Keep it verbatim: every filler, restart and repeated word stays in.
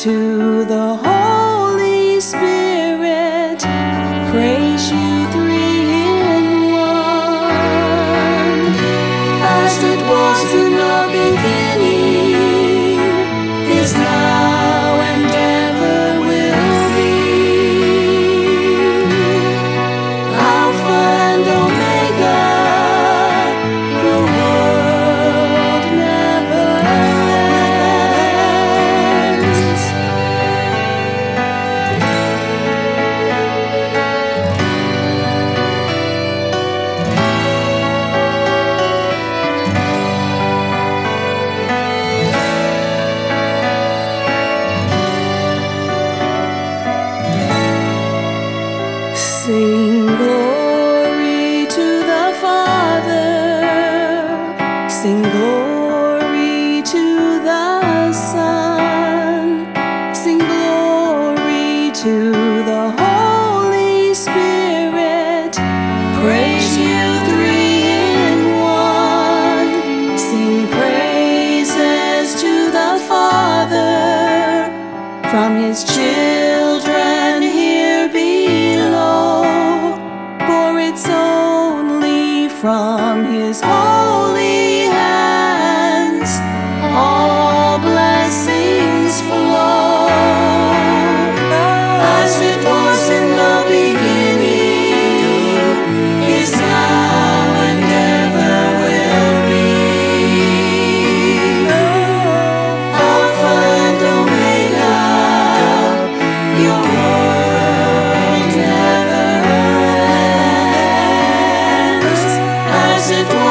to the Holy Spirit, praise you three in one. As it was in the beginning, is now, and ever will be. Alpha and Omega, your world never ends. Sing glory to the Father, sing glory to the Son, sing glory to the Holy Spirit, praise you three in one. Sing praises to the Father from his children here below, for it's only from his holy hands all blessings flow. As it was in the beginning, is now, and ever will be. Alpha and Omega, your world never ends. As it was